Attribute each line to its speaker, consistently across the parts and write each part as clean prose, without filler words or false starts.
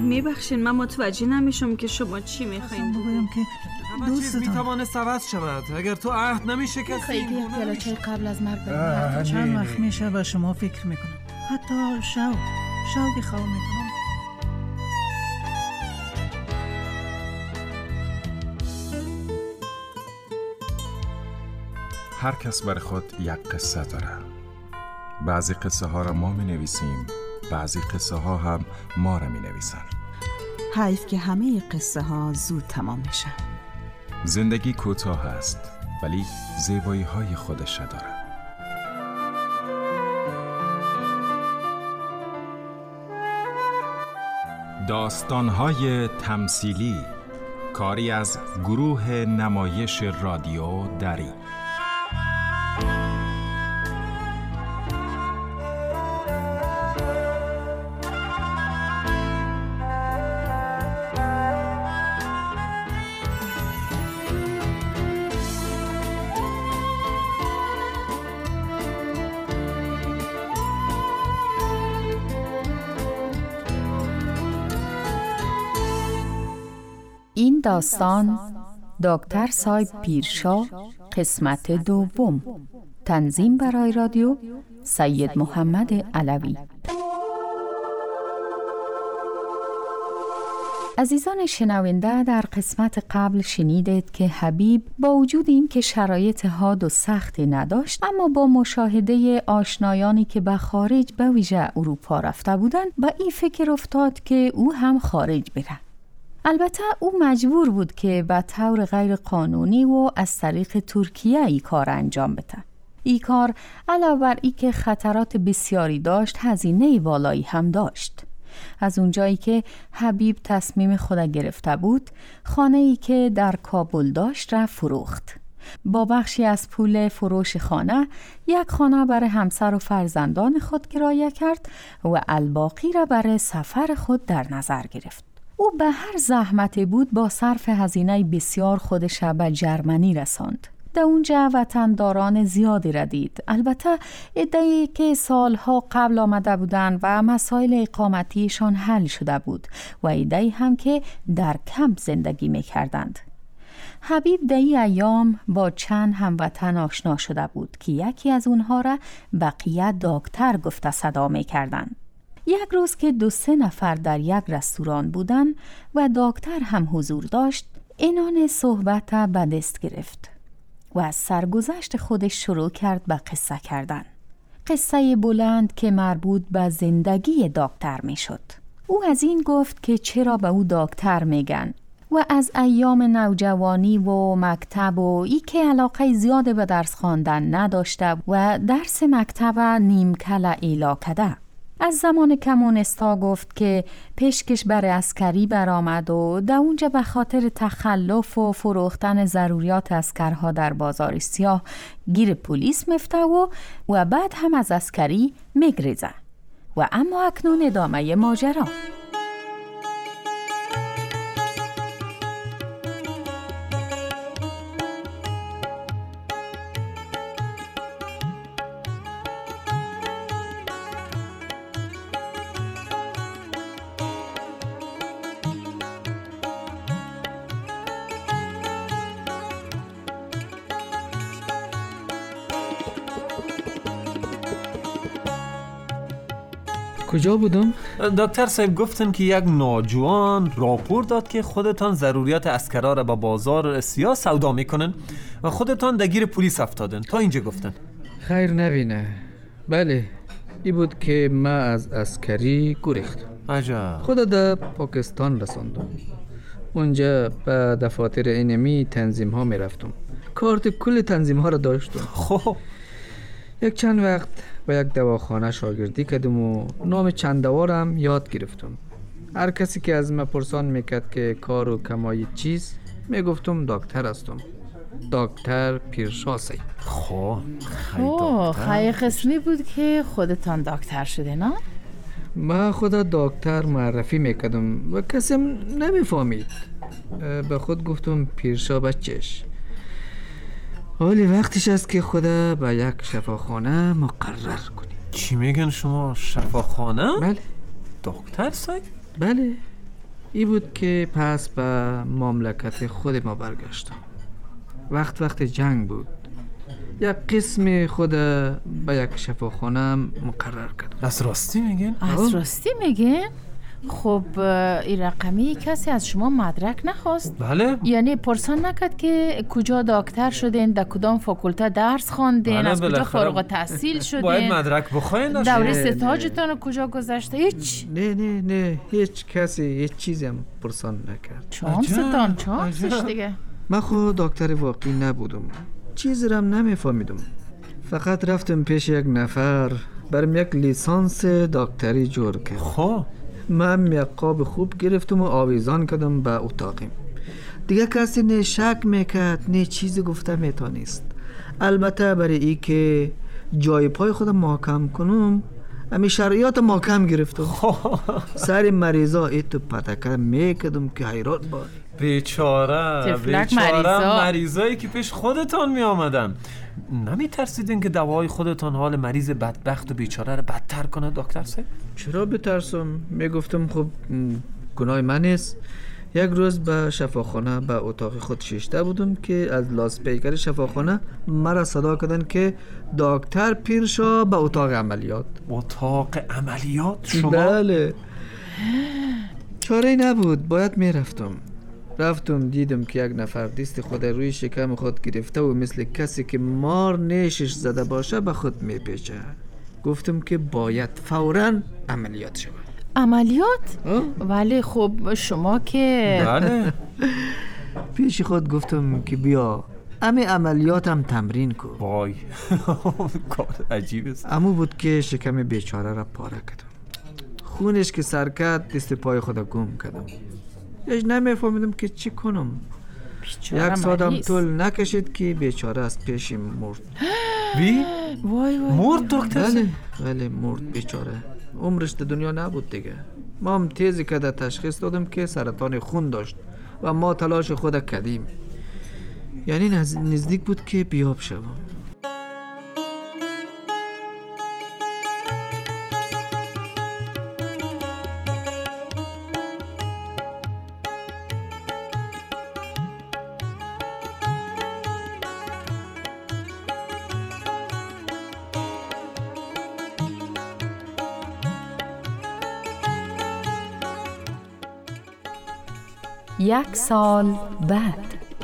Speaker 1: میبخشین، من متوجه نمیشم که شما چی میخواین.
Speaker 2: بگویم که
Speaker 3: همه چیز میتوانه عوض شود اگر تو عهد نمیشه کسی.
Speaker 4: خیلی پیاله چای قبل از مرگ بریم.
Speaker 2: چند وقت میشه و شما فکر میکنم، حتی شوقی خواه میکنم.
Speaker 5: هر کس برای خود یک قصه داره. بعضی قصه ها را ما می نویسیم، بعضی قصه ها هم ما را می نویسن.
Speaker 6: حیف که همه قصه ها زود تمام میشن.
Speaker 5: زندگی کوتاه است ولی زیبایی های خودش داره. داستان‌های تمثیلی، کاری از گروه نمایش رادیو دری.
Speaker 4: این داستان دکتر صاحب پیرشاه، قسمت دوم. تنظیم برای رادیو سید محمد علوی. عزیزان شنونده، در قسمت قبل شنیدید که حبیب با وجود این که شرایط حاد و سختی نداشت، اما با مشاهده آشنایانی که به خارج به ویژه اروپا رفته بودند به این فکر افتاد که او هم خارج بره. البته او مجبور بود که به طور غیر قانونی و از طریق ترکیه ای کار انجام بده. این کار علاوه بر این که خطرات بسیاری داشت، هزینه بالایی هم داشت. از اونجایی که حبیب تصمیم خود گرفته بود، خانه ای که در کابل داشت را فروخت. با بخشی از پول فروش خانه، یک خانه برای همسر و فرزندان خود کرایه کرد و الباقی را برای سفر خود در نظر گرفت. او به هر زحمتی بود با صرف هزینه بسیار خودش به جرمنی رساند. در اونجا وطنداران زیادی را دید. البته عده‌ای که سالها قبل آمده بودند و مسائل اقامتیشان حل شده بود و عده‌ای هم که در کمپ زندگی می‌کردند. حبیب در این ایام با چند هموطن آشنا شده بود که یکی از اونها را بقیه دکتر گفته صدا می‌کردند. یک روز که 2-3 نفر در یک رستوران بودن و دکتر هم حضور داشت، اینان صحبت به دست گرفت و از سرگذشت خودش شروع کرد به قصه کردن. قصه بلند که مربوط به زندگی دکتر می شد. او از این گفت که چرا به او دکتر میگن و از ایام نوجوانی و مکتب و ای که علاقه زیاد به درس خواندن نداشته و درس مکتب نیمکله ایلا کده. از زمان کمونستا گفت که پیشکش بر عسکری برآمد و در اونجا به خاطر تخلف و فروختن ضروریات عسکرها در بازار سیاه گیر پلیس مفته و بعد هم از عسکری میگریزه. و اما اکنون ادامه ماجرا.
Speaker 7: کجا بودم؟
Speaker 3: دکتر صاحب گفتن که یک نوجوان راپور داد که خودتان ضروریات عسکرا را با بازار سیاه سودا میکنن و خودتان درگیر پلیس افتادن. تا اینجا گفتن. خیر
Speaker 7: نبینه. بله، این بود که ما از عسکری گریختم.
Speaker 3: عجب.
Speaker 7: خود در پاکستان رساندم. اونجا به دفاتر اینمی تنظیم ها میرفتم. کارت کل تنظیم ها را داشتم.
Speaker 3: خب
Speaker 7: یک چند وقت با یک دواخانه شاگردی کردم و نام چند دوارم یاد گرفتم. هر کسی که از من پرسان میکرد که کار و کمای چیز، میگفتم دکتر هستم. دکتر پیرشاه صاحب.
Speaker 3: خب
Speaker 4: خیلی قسمی بود که خودتان دکتر شده نه؟
Speaker 7: ما خدا دکتر معرفی میکردم و کسی نمیفهمید. به خود گفتم پیرشاه بچهش. ولی وقتش است که خدا به یک شفاخانه مقرر کنیم.
Speaker 3: چی میگن شما؟ شفاخانه؟
Speaker 7: بله.
Speaker 3: دکتر صاحب؟
Speaker 7: بله. ای بود که پس به مملکت خود ما برگشتم. وقت جنگ بود. یک قسم خود به یک شفاخانه مقرر کردم.
Speaker 3: از راستی میگین؟
Speaker 4: از راستی میگین؟ خب این رقمی کسی از شما مدرک نخواست؟
Speaker 3: بله.
Speaker 4: یعنی پرسان نکرد که کجا دکتر شدین، در کدام فاکولته درس خواندین،
Speaker 3: بله،
Speaker 4: از کجا
Speaker 3: بالاخره
Speaker 4: فارغ التحصیل شدین،
Speaker 3: باید مدرک بخواین.
Speaker 4: دوره ستاجتان کجا گذشته؟ هیچ.
Speaker 7: نه هیچ کسی هیچ چیزی هم پرسان نکرد.
Speaker 4: چانستان چانسش دیگه.
Speaker 7: من خود دکتر واقعی نبودم، چیزی رو هم نمیفهمیدم. فقط رفتم پیش یک نفر برم یک لیسانس دکتری جور کرد.
Speaker 3: خب
Speaker 7: من یک قاب خوب گرفتم و آویزان کردم به اتاقیم. دیگه کسی نه شک میکرد نه چیزی گفته میتونست. البته برای ای که جای پای خودم محکم کنم امی شرایط محکم گرفتم. سر مریضا ایتو پتکه میکردم که حیرات بود.
Speaker 3: بیچاره مریضایی که پیش خودتان می آمدن. نمی ترسیدین که دوای خودتان حال مریض بدبخت و بیچاره رو بدتر کنه دکتر صاحب؟
Speaker 7: چرا بترسم؟ میگفتم خب گناه من نیست. یک روز به شفاخانه به اتاق خود شیشته بودم که از لاسپیکر شفاخانه مرا صدا کردن که دکتر پیرشا به اتاق عملیات.
Speaker 3: اتاق عملیات شما؟
Speaker 7: بله. چاره نبود، باید میرفتم. رفتم دیدم که یک نفر دست خود روی شکم خود گرفته و مثل کسی که مار نیشش زده باشه به خود میپیچه. گفتم که باید فوراً عملیات شود.
Speaker 4: عملیات؟ ولی خب شما که
Speaker 3: بله.
Speaker 7: پیش خود گفتم که بیا امی عملیاتم تمرین کن.
Speaker 3: وای کار عجیب است.
Speaker 7: امو بود که شکم بیچاره را پاره کردم. خونش که سر کرد دست پای خود گم کردم. هیچ نمیفهمیدم که چی کنم. یک ساعتم طول نکشید که بیچاره از پیشم مرد.
Speaker 4: وای
Speaker 3: مرد دکتر؟
Speaker 7: بله مرد بیچاره. عمرش در دنیا نبود دیگه. ما هم تیزی که در تشخیص دادم که سرطان خون داشت و ما تلاش خود کردیم. یعنی نزدیک بود که بیاب شوم.
Speaker 4: یک سال بعد.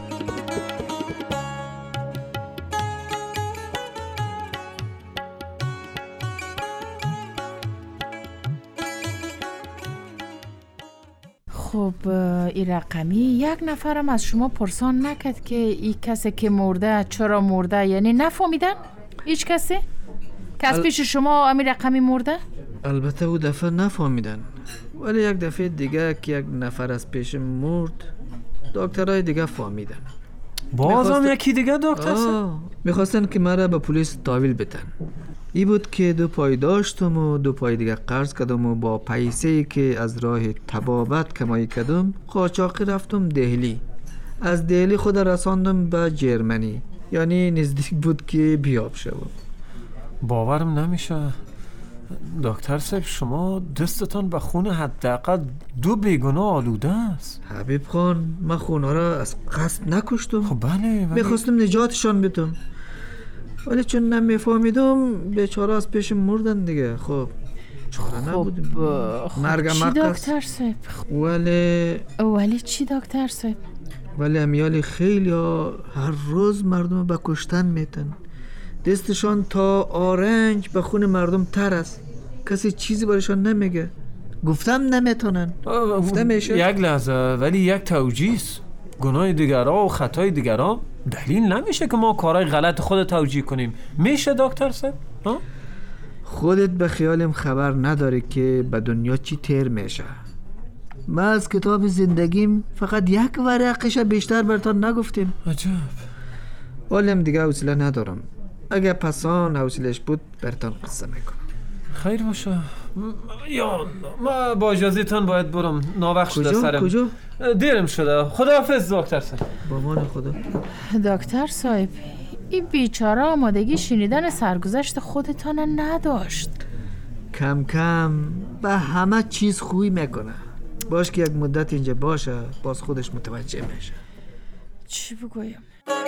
Speaker 4: خب این رقمی یک نفرم از شما پرسان نکرد که این کسی که مرده چرا مرده؟ یعنی نفهمیدن؟ هیچ کسی؟ که از پیش شما همین رقمی مرده؟
Speaker 7: البته او دفعه نفهمیدن، ولی یک دفعه دیگه که یک نفر از پیش مرد دکترهای دیگه فهمیدن.
Speaker 3: بازم یکی دیگه دکتر؟
Speaker 7: میخواستن که مرا به پلیس تحویل بدن. ای بود که 2 پای داشتم و 2 پای دیگه قرض کردم و با پیسه‌ای که از راه طبابت کمایی کردم قاچاقی رفتم دهلی. از دهلی خود رساندم به جرمنی. یعنی نزدیک بود که بیاب شوم.
Speaker 3: باورم نمیشه دکتر صاحب، شما دستتان به خون حداقل 2 بیگناه آلوده است.
Speaker 7: حبیب خان، من خونها را از قصد نکشتم.
Speaker 3: خب بله،
Speaker 7: میخواستم نجاتشان بدم، ولی چون نمیفهمیدم بیچاره از پیش مردن دیگه. خب چاره نبودیم. مرگم
Speaker 4: چی دکتر صاحب؟
Speaker 7: ولی
Speaker 4: چی دکتر صاحب؟
Speaker 7: ولی امیالی خیلی هر روز مردم به کشتن میتن. دستشان تا آرنج به خون مردم تر است. کسی چیزی برایشان نمیگه. گفتم نمیتونن. گفتم میشه.
Speaker 3: یک لحظه، ولی یک توجیه است. گناه دیگرها و خطای دیگرها دلیل نمیشه که ما کارهای غلط خود توجیه کنیم. میشه دکتر صاحب؟
Speaker 7: خودت به خیالم خبر نداری که به دنیا چی تیر میشه. ما از کتاب زندگیم فقط یک ورقش بیشتر براتون نگفتیم.
Speaker 3: عجب.
Speaker 7: ولیم دیگه حوصله ندارم. اگه پسان حوصله‌اش بود براتون قصه میکنم.
Speaker 3: خیر باشه. یا ما با اجازهتون باید برم. ناوقت شده سرم.
Speaker 7: کجا؟
Speaker 3: دیرم شده. خداحافظ دکتر صاحب.
Speaker 7: با مان خدا.
Speaker 4: دکتر صاحب، این بیچاره آمادگی شنیدن سرگذشت خودتان نداشت.
Speaker 7: کم کم به همه چیز خوی میکنه. باش که یک مدت اینجا باشه باز خودش متوجه میشه.
Speaker 1: چی بگویم؟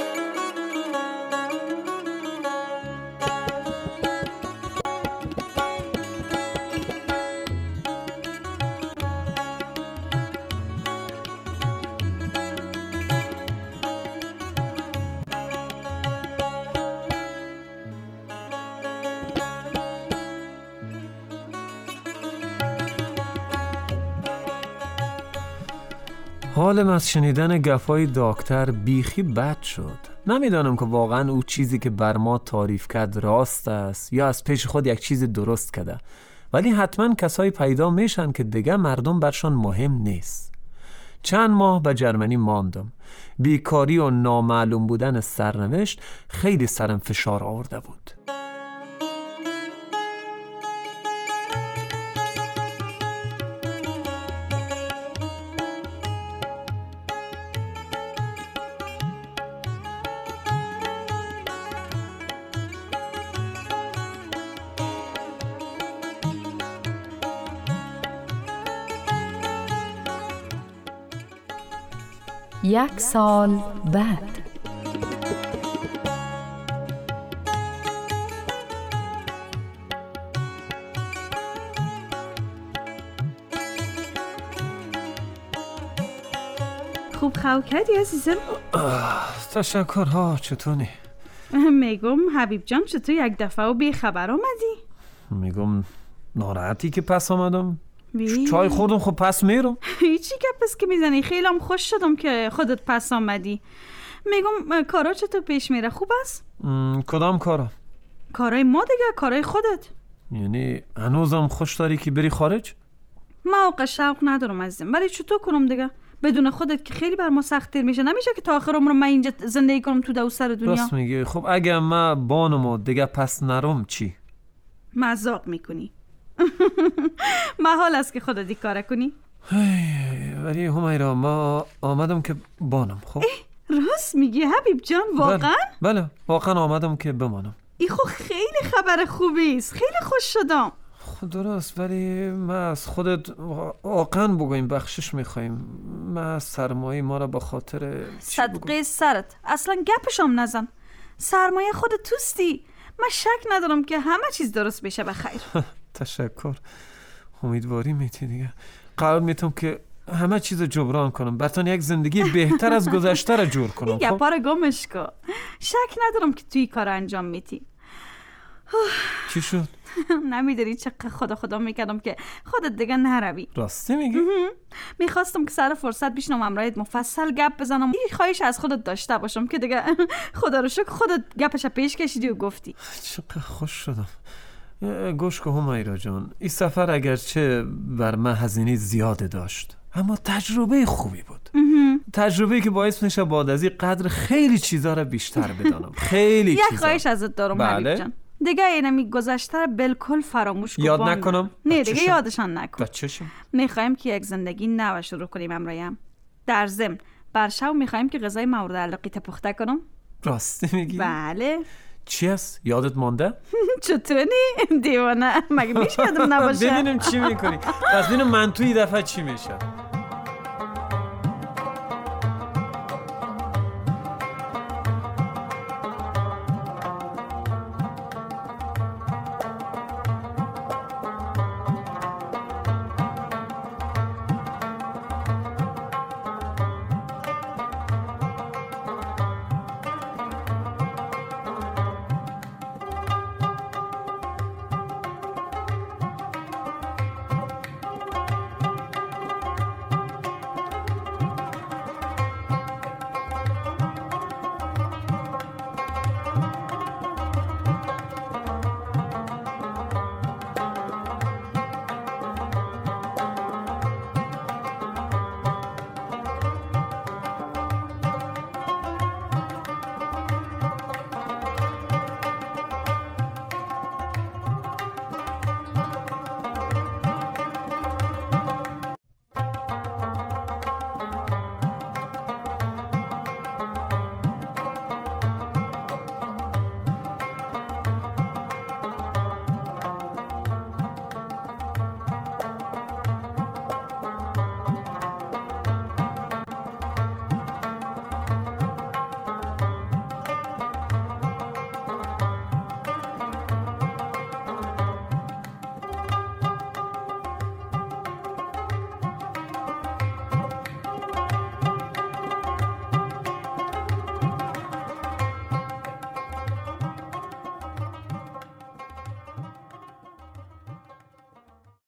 Speaker 3: حالم از شنیدن گفای دکتر بیخی بد شد. نمیدانم که واقعا او چیزی که بر ما تعریف کرد راست است یا از پیش خود یک چیز درست کرده، ولی حتما کسایی پیدا میشن که دیگه مردم برشان مهم نیست. چند ماه به جرمنی ماندم. بیکاری و نامعلوم بودن سرنوشت خیلی سرم فشار آورده بود.
Speaker 4: یک سال بعد.
Speaker 1: خوب خو کردی عزیزم.
Speaker 3: تشکر. ها چطوری؟
Speaker 1: میگم حبیب جان چطور یک دفعه و بی خبر آمدی؟
Speaker 3: میگم ناراحتی که پس آمدم. چای خوردم خب پس میرم.
Speaker 1: هیچی که پس که میزنی. خیلی هم خوش شدم که خودت پس آمدی. میگم کارا چطور پیش میره؟ خوب است؟
Speaker 3: کدام کارا؟
Speaker 1: کارای ما دیگه، کارای خودت.
Speaker 3: یعنی هنوزم خوش داری که بری خارج؟
Speaker 1: موقع شوق ندارم عزیزم، ولی چطور کنم دیگه؟ بدون خودت که خیلی بر ما سخت‌تر میشه. نمیشه که تا آخر عمرم من اینجا زندگی کنم تو دو سر دنیا.
Speaker 3: راست میگی. خب اگه من بانمو دیگه پس نرم چی؟
Speaker 1: مذاق میکنی. محال است که خودت کار کنی.
Speaker 3: ولی همیرا ما آمدم که بانم. خب
Speaker 1: راست میگی حبیب جان؟ واقعا؟
Speaker 3: بله واقعا آمدم که بمانم.
Speaker 1: ای خب خیلی خبر خوبی است. خیلی خوش شدم.
Speaker 3: خب درست، ولی ما از خودت واقعا بگویم بخشش میخواییم. ما سرمایه ما را به خاطر
Speaker 1: صدقه سرت اصلا گپشم نزن. سرمایه خودت توستی. من شک ندارم که همه چیز درست بشه بخیر.
Speaker 3: تشکر. امیدواری میتی دیگه. قرار میتونم که همه چیز جبران کنم، براتون یک زندگی بهتر از گذشته را جور کنم.
Speaker 1: این گپا رو گمش کن. شک ندارم که توی کار انجام میتی.
Speaker 3: چی شد؟
Speaker 1: نمیداری چقدر خدا میکردم که خودت دیگه نروی.
Speaker 3: راستی میگی؟
Speaker 1: میخواستم که سر فرصت بشنم امرایت مفصل گپ بزنم. این خواهش از خودت داشته باشم که دیگه خدا رو شکر خودت گپش پیش کشیدی و گفتی.
Speaker 3: چقدر خوش شدم. گوش که همیرا جان، این سفر اگرچه بر من هزینه زیاده داشت اما تجربه خوبی بود. تجربه که باعث میشه بعد از این قدر خیلی چیزا را بیشتر بدانم. خیلی چیزا.
Speaker 1: یک خواهش ازت دارم حبیب جان. دیگه اینمی گذشته رو بالکل فراموش کن.
Speaker 3: یاد نکنم؟
Speaker 1: نه دیگه یادشان نکن.
Speaker 3: بچه‌شم.
Speaker 1: میخوایم که یک زندگی نو شروع کنیم امرایم. در ضمن برشو میخوایم که غذای مورد علاقه پخته کنم.
Speaker 3: راستی میگی؟
Speaker 1: بله.
Speaker 3: چی است؟ یادت مانده؟
Speaker 1: چطوری؟ دیوانه مگه میشه یادم نباشه؟
Speaker 3: ببینیم چی میکنی. پس ببینم من توی دفعه چی میشه.